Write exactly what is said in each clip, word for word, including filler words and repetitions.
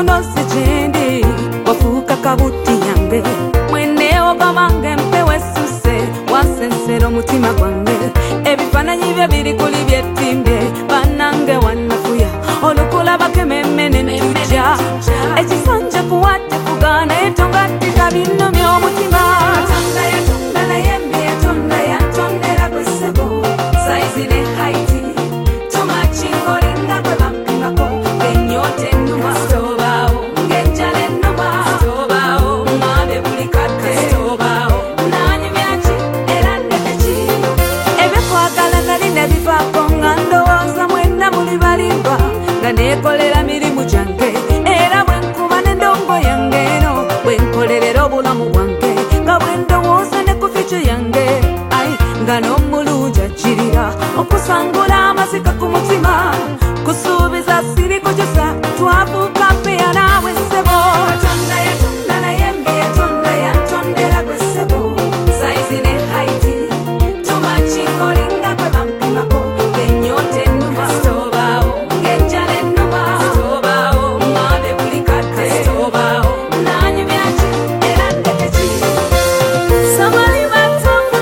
muno sijindi wafuka kabuti yange mweneo kamange mpewe suse wasensero mutima gwange ebifananyi bye biri kuli byetimbe banange wanafuya olukula bakememene netujja ekisanje kuwate kugana etonga tika binomye omutima Tonda ya tonda na yembe ya tonda ya tondera kwesebo saizi ne haiti tumachingo linga kwe bampimako genyote numa stobao ngenjale numa stobao mwabe bulikate stobao nanyi myachi erande techi ebe kwagala naline bivako nga ndowooza mwenna muli balimba nga nekolera mirimu gyange era bwenkuba n'endongo yange eno bwenkolerera obulamu bwange nga bwendowooza ne ku fico yange ai nga n'omulungi ajjirira okusangula amasika ku mutima kusuubiza siri kujusa twafuuka mpeya naawe ssebo Tonda ya tonda na yembe ya tonda ya tondera gwe ssebo saizi ne haiti tumachingo linga kwe bampimako genyote ennuma stobao ngenjala ennuma stobao mwabe bulikate stobao nanyi byaki era ndekeki samali batamu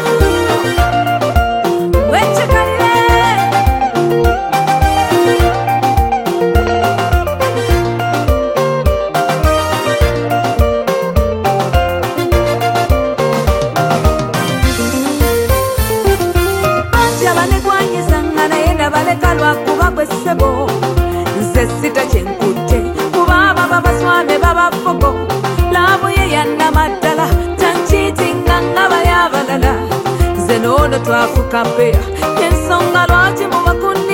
wechekalire Ajaba ne gwanyizanga naye ndabaleka lwakuba gwe ssebo nze sita kyenkutte kuba baba baswame babafogo laabu ye yannamaddala tankiitinga nga bali abalala nze n'ono twafuka mpeya ensonga lwaki mubakunde